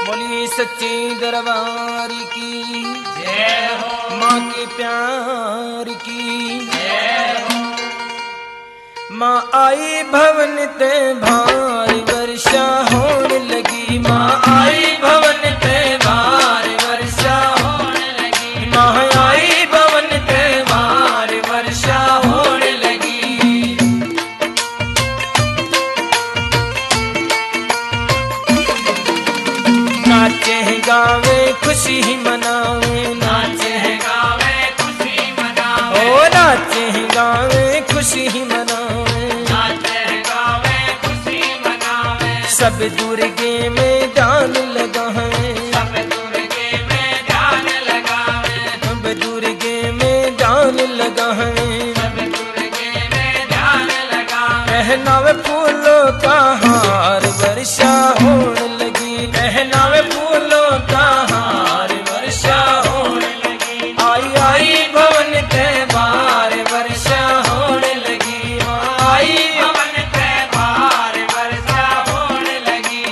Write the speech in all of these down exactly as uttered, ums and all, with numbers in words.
बोली सच्ची दरबार की जय हो, माँ के प्यार की जय हो। माँ आई भवन ते भार वर्षा होने लगी। माँ आई भवन ते भार वर्षा होने लगी। माँ आई भवन ते भार वर्षा होने लगी। नाचे गावे खुशी मनावे, नाचे गावे खुशी मनावे, ओ नाचे गावे खुशी मनावे, नाचे गावे खुशी मनावे। सब दुर्गे में ध्यान लगा है, सब दुर्गे में ध्यान लगावे, सब दुर्गे में ध्यान लगा है। सब दुर्गे में ध्यान लगावे। पहनावे फूलों का हार वर्षा होने लगी। पहनावे फूलों का हार वर्षा होने लगी। आई आई भवन के बार वर्षा होने लगी। आई भवन के बाहर वर्षा होने लगी।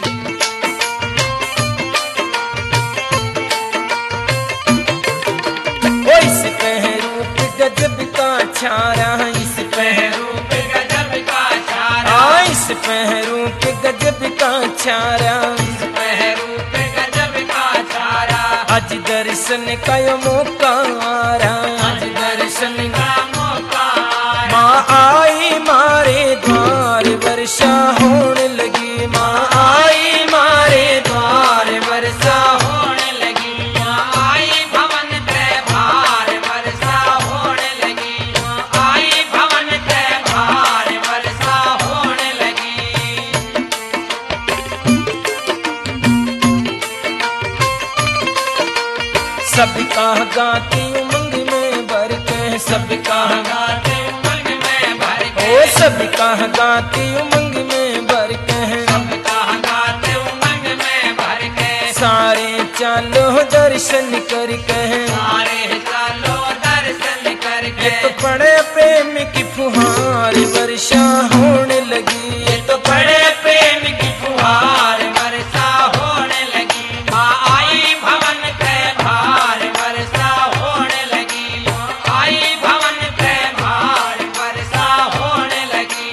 ओ इस पहरूप गजब का छारा, इस पहरू रूप गजब का छारा, आ इस पहरूप गजब का छारा। रूप गजब का छारा। आज दर्शन का यो मौका आ रहा, आज दर्शन का का मौका आया। माँ आई मारे द्वार वर्षा होने लगी। माँ आई मारे द्वार वर्षा होने लगी। आई भवन ते बाहर वर्षा होने लगी। आई भवन ते बाहर वर्षा होने लगी। सबका गाती उमंग में भर के, सबका गाते उमंग में भर के, ओ सबका गाती उमंग में भर के। सबका गाते उमंग में भर के। सारे चालो दर्शन करके, सारे चालो दर्शन करके। ये तो पड़े प्रेम की फुहार वर्षा होने लगी। ये तो बड़े प्रेम की फुहार वर्षा होने लगी। माँ आई भवन के बाहर वर्षा होने लगी। आई भवन के बाहर वर्षा होने लगी।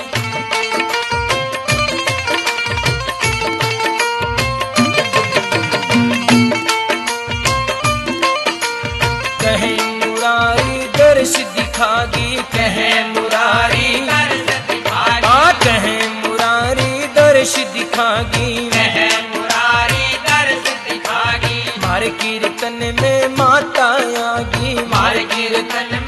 कहे मुरारी दर्श दिखागी, कहे मुरारी दर्श दिखागी, आ कहे मुरारी दर्श दिखागी। कहे मुरारी दर्श दिखागी। मारे कीर्तन में माता आगी, मार कीर्तन